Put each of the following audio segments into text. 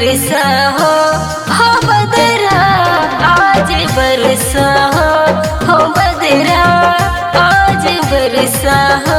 बरसा हो बदरा आज बरसा हो बदरा आज बरसा हो।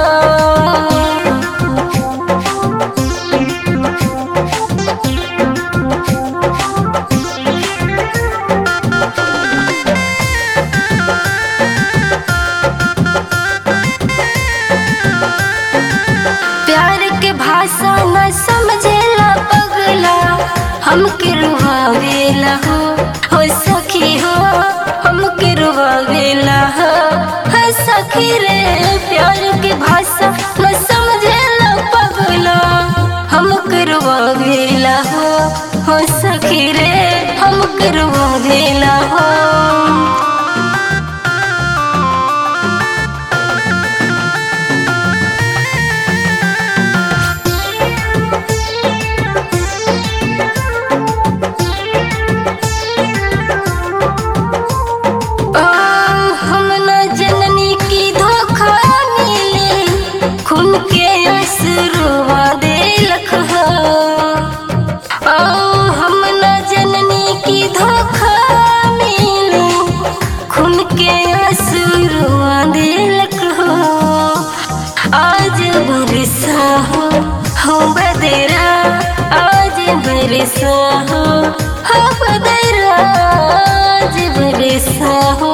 प्यार के भाषा न समझेला पगला हमके रुवावेला हो सखी हो हमके रुवावेला हो सखी रे। प्यार के भाषा न समझेला पगला हमके रुवावेला हो सखी रे हमके रुवावेला हो। खून के आंसुआ देलक हो हम न जननी की धोखा मिली खून के आंसुआ देलक हो। आज बरसा हो बदरा आज बरसा हो बदरा आज बरसा हो।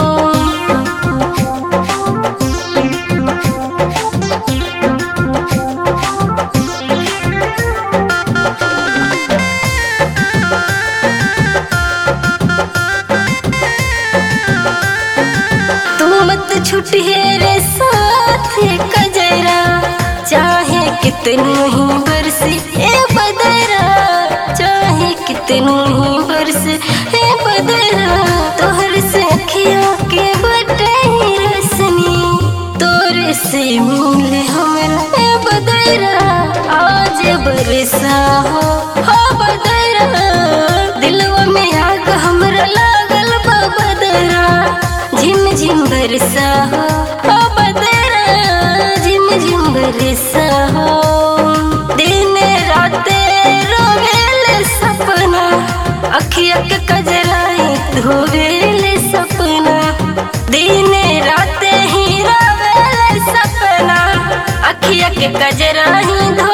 मत छुटिए रे साथ कजरा चाहे कितनों ही बरसे ए बदरा चाहे कितनों ही बरसे ए बदरा। तोहर से अखिया के बटे रसनी तोरे से मिले हमरा ए बदरा आज बरसा हो बदरा। दिलवा में आग हमरा लागल बा बदरा झिम झिम बरसा हो बदरा झिम झिम बरसा हो। दिन राते रोवेले सपना अखिया के कजराई धोवेले सपना दिन राते ही रोवेले सपना अखिया के कजराई